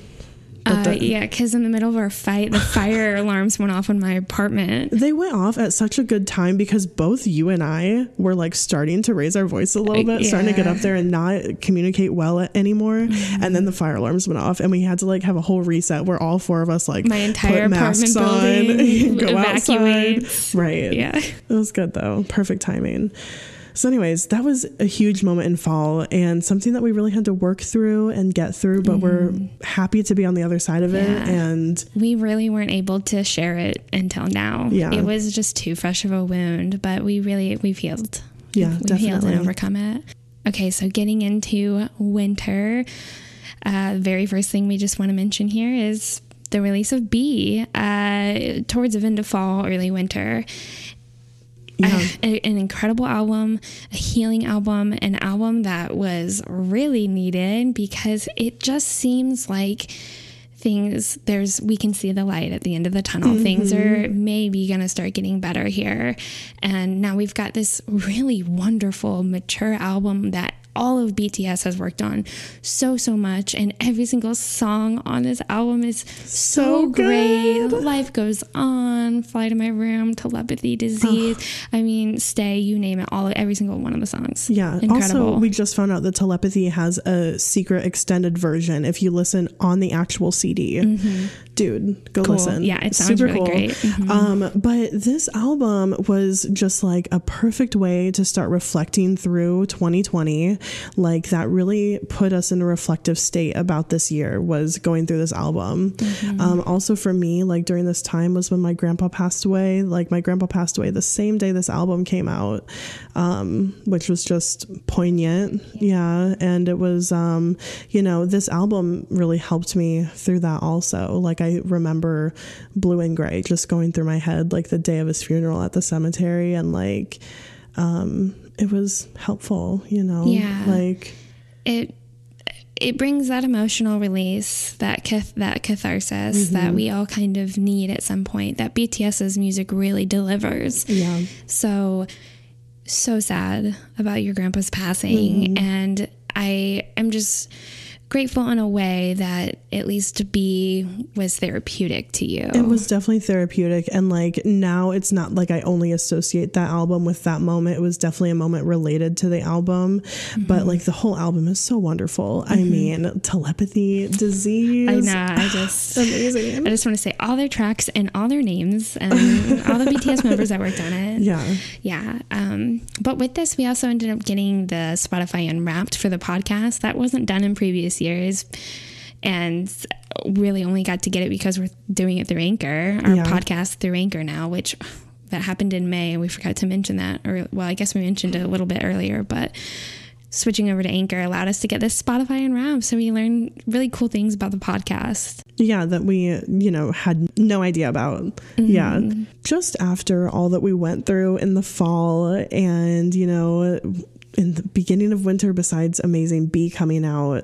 Speaker 9: Because in the middle of our fight, the fire alarms went off in my apartment.
Speaker 8: They went off at such a good time because both you and I were, like, starting to raise our voice a little bit, starting to get up there and not communicate well anymore. And then the fire alarms went off, and we had to, like, have a whole reset where all four of us, like,
Speaker 9: my entire
Speaker 8: put masks
Speaker 9: apartment building
Speaker 8: on, go
Speaker 9: evacuate.
Speaker 8: outside. Right.
Speaker 9: Yeah.
Speaker 8: It was good, though. Perfect timing. So anyways, that was a huge moment in fall, and something that we really had to work through and get through, but we're happy to be on the other side of it. And
Speaker 9: we really weren't able to share it until now. Yeah. It was just too fresh of a wound, but we've healed.
Speaker 8: Yeah,
Speaker 9: we've healed and overcome it. Okay, so getting into winter, very first thing we just want to mention here is the release of Bee towards the end of fall, early winter. Yeah. An incredible album, a healing album, an album that was really needed because it just seems like we can see the light at the end of the tunnel. Things are maybe going to start getting better here. And now we've got this really wonderful, mature album that all of BTS has worked on so much, and every single song on this album is so great. Life Goes On, Fly to My Room, Telepathy, Disease. I mean, Stay, you name it, every single one of the songs.
Speaker 8: Yeah.
Speaker 9: Incredible.
Speaker 8: Also, we just found out that Telepathy has a secret extended version if you listen on the actual CD. Dude, go listen.
Speaker 9: Yeah, it sounds really great.
Speaker 8: But this album was just like a perfect way to start reflecting through 2020 like that really put us in a reflective state about this year, was going through this album. Also for me, like during this time was when my grandpa passed away. Like my grandpa passed away the same day this album came out, which was just poignant. Yeah. And it was, you know, this album really helped me through that also. Like I remember Blue and Gray just going through my head like the day of his funeral at the cemetery, and like it was helpful, you know.
Speaker 9: Yeah.
Speaker 8: Like
Speaker 9: it brings that emotional release, that catharsis that we all kind of need at some point, that BTS's music really delivers.
Speaker 8: Yeah.
Speaker 9: So sad about your grandpa's passing, and I am just grateful in a way that at least B was therapeutic to you.
Speaker 8: It was definitely therapeutic, and like now it's not like I only associate that album with that moment. It was definitely a moment related to the album, but like the whole album is so wonderful. I mean, Telepathy, Disease.
Speaker 9: I know.
Speaker 8: Amazing.
Speaker 7: I just want to say all their tracks and all their names and all the BTS members that worked on it.
Speaker 9: Yeah. But with this, we also ended up getting the Spotify Unwrapped for the podcast. That wasn't done in previous years, and really only got to get it because we're doing it through Anchor, our podcast through Anchor now, which that happened in May, and we forgot to mention that, or well, I guess we mentioned it a little bit earlier, but switching over to Anchor allowed us to get this Spotify Unwrapped, so we learned really cool things about the podcast. Yeah, that we, you know, had no idea about. Yeah. Just after all that we went through in the fall and, you know, in the beginning of winter, besides Amazing B coming out,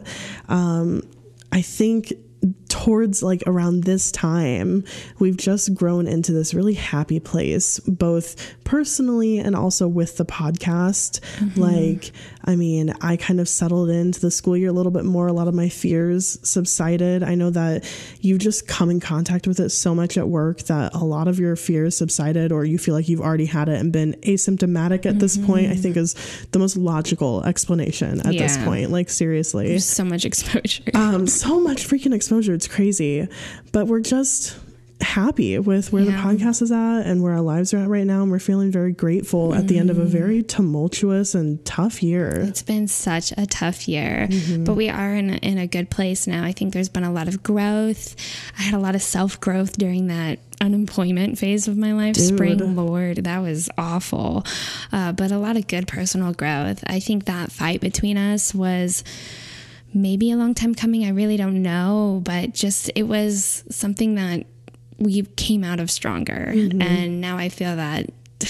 Speaker 9: I think towards like around this time, we've just grown into this really happy place, both personally and also with the podcast. Like, I mean, I kind of settled into the school year a little bit more. A lot of my fears subsided. I know that you just come in contact with it so much at work that a lot of your fears subsided, or you feel like you've already had it and been asymptomatic at this point, I think is the most logical explanation at this point. Like, seriously. There's so much exposure.
Speaker 8: So much freaking exposure. It's crazy. But we're just happy with where the podcast is at and where our lives are at right now, and we're feeling very grateful at the end of a very tumultuous and tough year.
Speaker 9: It's been such a tough year, but we are in a good place now. I think there's been a lot of growth. I had a lot of self-growth during that unemployment phase of my life. Spring, Lord, that was awful, but a lot of good personal growth. I think that fight between us was maybe a long time coming. I really don't know, but just it was something that we came out of stronger. And now I feel that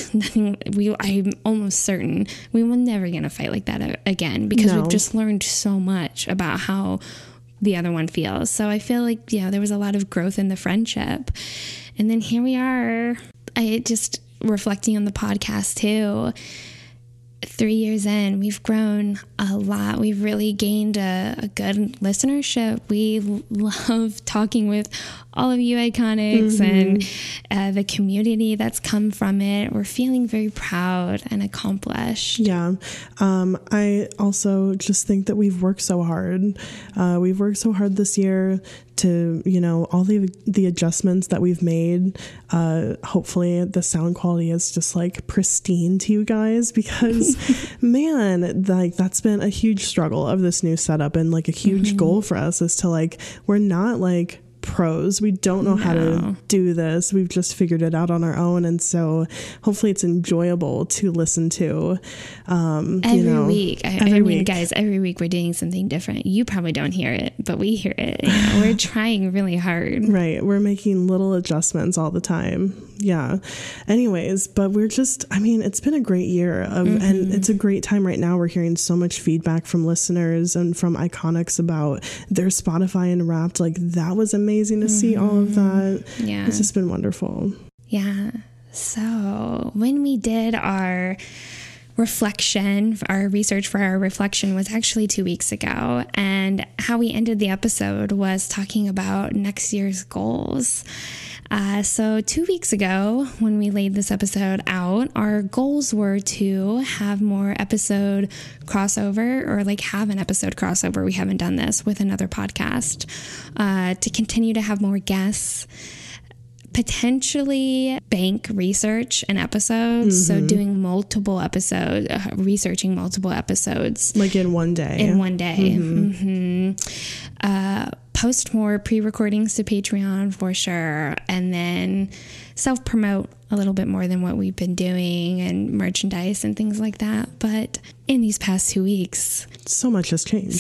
Speaker 9: I'm almost certain we will never get a fight like that again, because we've just learned so much about how the other one feels. So I feel like, there was a lot of growth in the friendship. And then here we are. I just reflecting on the podcast too. 3 years in, we've grown a lot. We've really gained a good listenership. We love talking with all of you iconics and the community that's come from it. We're feeling very proud and accomplished.
Speaker 8: I also just think that we've worked so hard. We've worked so hard this year to, all the adjustments that we've made. Hopefully the sound quality is just like pristine to you guys, because man, like that's been a huge struggle of this new setup, and like a huge goal for us is to like, we're not like pros. We don't know how to do this. We've just figured it out on our own, and so hopefully it's enjoyable to listen to
Speaker 9: every week. I mean, guys, every week we're doing something different. You probably don't hear it, but we hear it. We're trying really hard.
Speaker 8: Right. We're making little adjustments all the time. Yeah. Anyways, but we're just, it's been a great year and it's a great time right now. We're hearing so much feedback from listeners and from Iconics about their Spotify Unwrapped. Like, that was amazing to see all of that.
Speaker 9: Yeah.
Speaker 8: It's just been wonderful.
Speaker 9: Yeah. So when we did our reflection, our research for our reflection was actually 2 weeks ago. And how we ended the episode was talking about next year's goals. So 2 weeks ago, when we laid this episode out, our goals were to have more episode crossover, or like have an episode crossover. We haven't done this with another podcast, to continue to have more guests, potentially bank research and episodes. So doing multiple episodes, researching multiple episodes.
Speaker 8: Like in one day.
Speaker 9: Post more pre-recordings to Patreon for sure. And then self-promote a little bit more than what we've been doing, and merchandise and things like that. But in these past 2 weeks,
Speaker 8: so much has changed.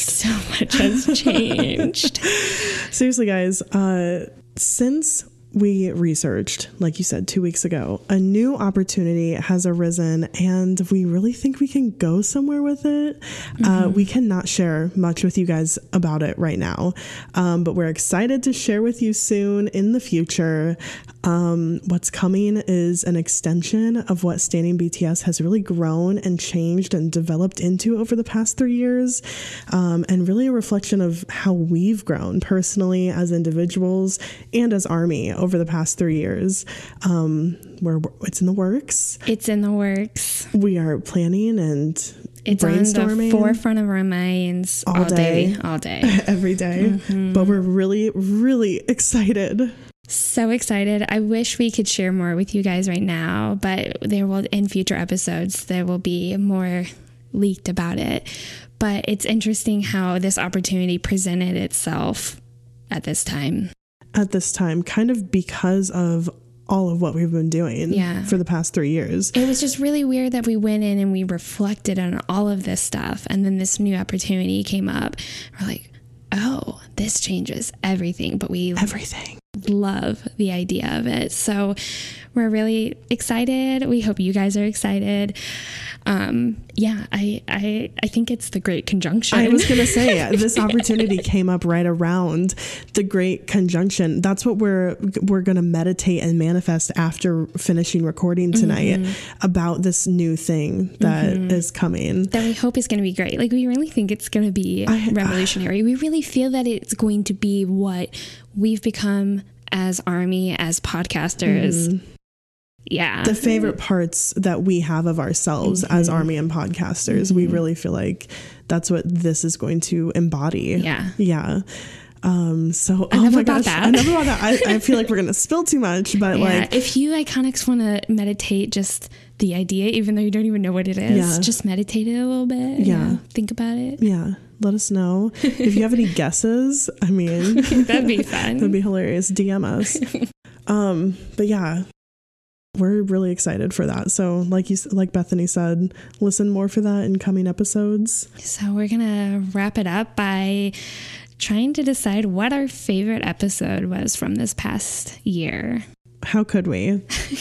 Speaker 8: Seriously, guys, since we researched, like you said, 2 weeks ago, a new opportunity has arisen, and we really think we can go somewhere with it. We cannot share much with you guys about it right now, but we're excited to share with you soon in the future. What's coming is an extension of what Standing BTS has really grown and changed and developed into over the past 3 years, and really a reflection of how we've grown personally as individuals and as ARMY over the past 3 years. It's in the works. We are planning and
Speaker 9: it's
Speaker 8: brainstorming.
Speaker 9: on the forefront of our minds all day.
Speaker 8: Every day. But we're really, really excited.
Speaker 9: So excited. I wish we could share more with you guys right now, but in future episodes, there will be more leaked about it. But it's interesting how this opportunity presented itself at this time,
Speaker 8: kind of because of all of what we've been doing for the past 3 years.
Speaker 9: It was just really weird that we went in and we reflected on all of this stuff. And then this new opportunity came up. We're like, oh, this changes everything. But we love the idea of it. So we're really excited. We hope you guys are excited. I think it's the Great Conjunction.
Speaker 8: I was going to say, this opportunity came up right around the Great Conjunction. That's what we're going to meditate and manifest after finishing recording tonight about this new thing that is coming.
Speaker 9: That we hope is going to be great. Like, we really think it's going to be revolutionary. We really feel that it's going to be what we've become as ARMY, as podcasters. Yeah.
Speaker 8: The favorite parts that we have of ourselves as ARMY and podcasters, we really feel like that's what this is going to embody. Yeah. So,
Speaker 9: enough about that.
Speaker 8: I feel like we're going to spill too much, but
Speaker 9: if you iconics want to meditate just the idea, even though you don't even know what it is, just meditate it a little bit. Yeah. Think about it.
Speaker 8: Yeah. Let us know if you have any guesses. I mean,
Speaker 9: that'd be fun.
Speaker 8: That'd be hilarious. DM us. But yeah, we're really excited for that. So like Bethany said, listen more for that in coming episodes.
Speaker 9: So we're going to wrap it up by trying to decide what our favorite episode was from this past year.
Speaker 8: How could we?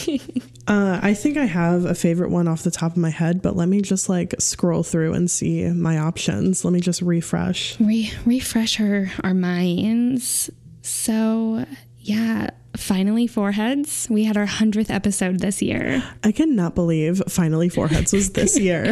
Speaker 8: I think I have a favorite one off the top of my head, but let me just scroll through and see my options. Let me just refresh.
Speaker 9: Refresh our minds. So yeah, finally Foreheads. We had our 100th episode this year.
Speaker 8: I cannot believe finally Foreheads was this year.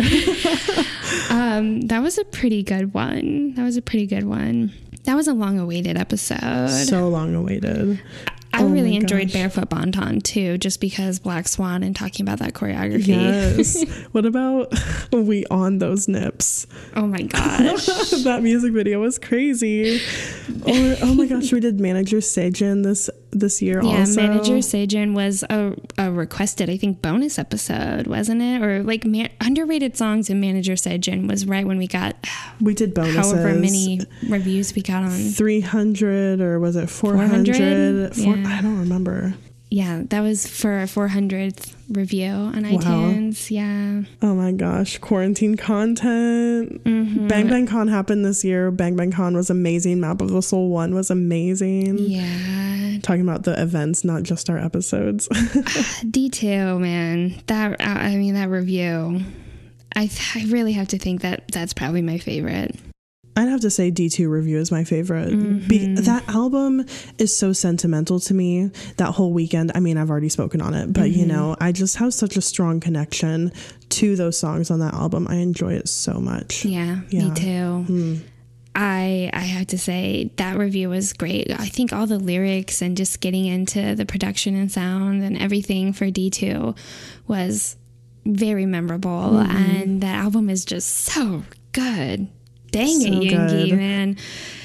Speaker 9: That was a pretty good one. That was a long-awaited episode.
Speaker 8: So long-awaited.
Speaker 9: I really enjoyed Barefoot Bonton too, just because Black Swan and talking about that choreography.
Speaker 8: Yes. What about We On Those Nips?
Speaker 9: Oh my gosh.
Speaker 8: That music video was crazy. Or, oh my gosh, we did Manager Sejin this year also.
Speaker 9: Yeah, Manager Sejin was a requested, I think, bonus episode, wasn't it? Or underrated songs in Manager Sejin was right when we
Speaker 8: did bonuses.
Speaker 9: However many reviews we got on.
Speaker 8: 300 or was it 400?
Speaker 9: Yeah.
Speaker 8: I don't remember.
Speaker 9: Yeah, that was for our 400th review on iTunes. Yeah.
Speaker 8: Oh my gosh. Quarantine content. Bang Bang Con happened this year. Bang Bang Con was amazing. Map of the Soul 1 was amazing.
Speaker 9: Yeah.
Speaker 8: Talking about the events, not just our episodes.
Speaker 9: D2, man. That review. I really have to think that's probably my favorite.
Speaker 8: I'd have to say D2 Review is my favorite. That album is so sentimental to me. That whole weekend, I mean, I've already spoken on it, but I just have such a strong connection to those songs on that album. I enjoy it so much.
Speaker 9: Yeah. Me too. I have to say that review was great. I think all the lyrics and just getting into the production and sound and everything for D2 was very memorable. And that album is just so good. Dang it, Yoongi, man.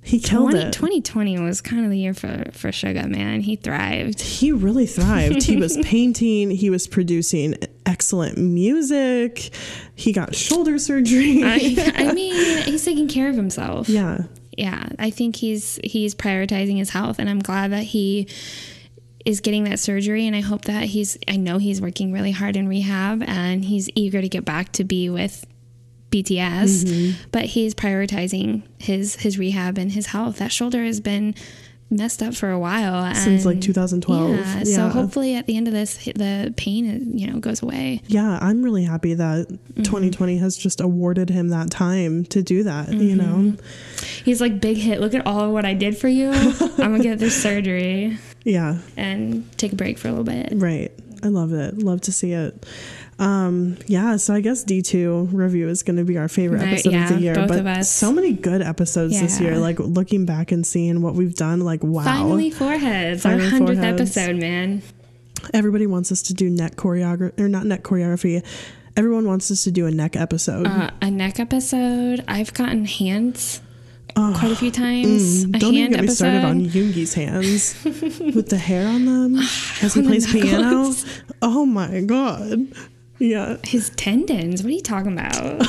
Speaker 8: He killed it.
Speaker 9: 2020 was kind of the year for Suga, man. He thrived.
Speaker 8: He really thrived. He was painting. He was producing excellent music. He got shoulder surgery.
Speaker 9: I mean, he's taking care of himself.
Speaker 8: Yeah.
Speaker 9: Yeah. I think he's prioritizing his health, and I'm glad that he is getting that surgery, and I hope that I know he's working really hard in rehab, and he's eager to get back to be with BTS, but he's prioritizing his rehab and his health. That shoulder has been messed up for a while,
Speaker 8: since like 2012.
Speaker 9: Yeah, so hopefully at the end of this, the pain goes away.
Speaker 8: Yeah, I'm really happy that 2020 has just awarded him that time to do that.
Speaker 9: He's like, big hit, look at all of what I did for you. I'm gonna get this surgery.
Speaker 8: Yeah,
Speaker 9: and take a break for a little bit.
Speaker 8: Right. I love it. Love to see it. So I guess D2 review is going to be our favorite episode of the year.
Speaker 9: Both
Speaker 8: but
Speaker 9: of us.
Speaker 8: So many good episodes this year. Like looking back and seeing what we've done, like wow.
Speaker 9: Finally Foreheads, our 100th episode, man.
Speaker 8: Everybody wants us to do neck choreography, or not neck choreography. Everyone wants us to do a neck episode.
Speaker 9: A neck episode. I've gotten hands quite a few times.
Speaker 8: Don't even get me started on Yoongi's hands with the hair on them as he plays piano. Oh my god. Yeah.
Speaker 9: His tendons. What are you talking about?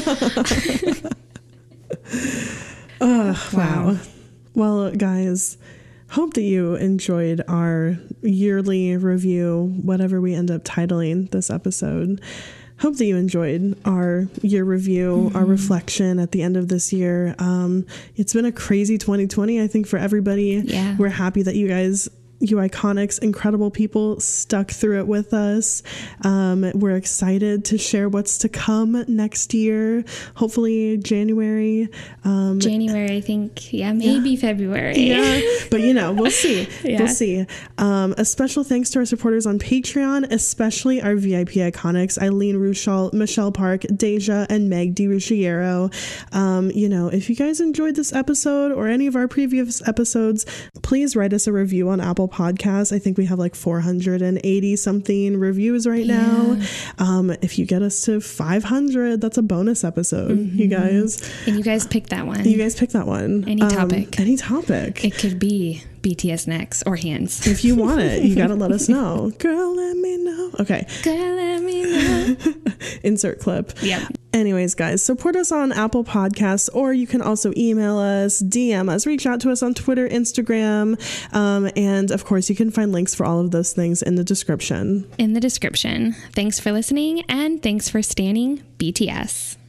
Speaker 8: Wow. Well, guys, hope that you enjoyed our yearly review, whatever we end up titling this episode. Hope that you enjoyed our year review, our reflection at the end of this year. It's been a crazy 2020, I think, for everybody.
Speaker 9: Yeah.
Speaker 8: We're happy that you guys, you iconics, incredible people, stuck through it with us. We're excited to share what's to come next year. Hopefully January.
Speaker 9: January, I think. Yeah, maybe February.
Speaker 8: Yeah, but we'll see.
Speaker 9: Yeah.
Speaker 8: We'll see. A special thanks to our supporters on Patreon, especially our VIP iconics, Eileen Ruschel, Michelle Park, Deja, and Meg DiRusciero. If you guys enjoyed this episode or any of our previous episodes, please write us a review on Apple Podcasts. I think we have like 480 something reviews right now. If you get us to 500, that's a bonus episode, you guys.
Speaker 9: And you guys picked that one.
Speaker 8: Any topic. Any topic.
Speaker 9: It could be BTS necks or hands.
Speaker 8: If you want it, you gotta let us know. Girl, let me know. Okay.
Speaker 9: Girl, let me know.
Speaker 8: Insert clip.
Speaker 9: Yep.
Speaker 8: Anyways, guys, support us on Apple Podcasts, or you can also email us, DM us, reach out to us on Twitter, Instagram, and of course, you can find links for all of those things in the description.
Speaker 9: Thanks for listening, and thanks for standing BTS.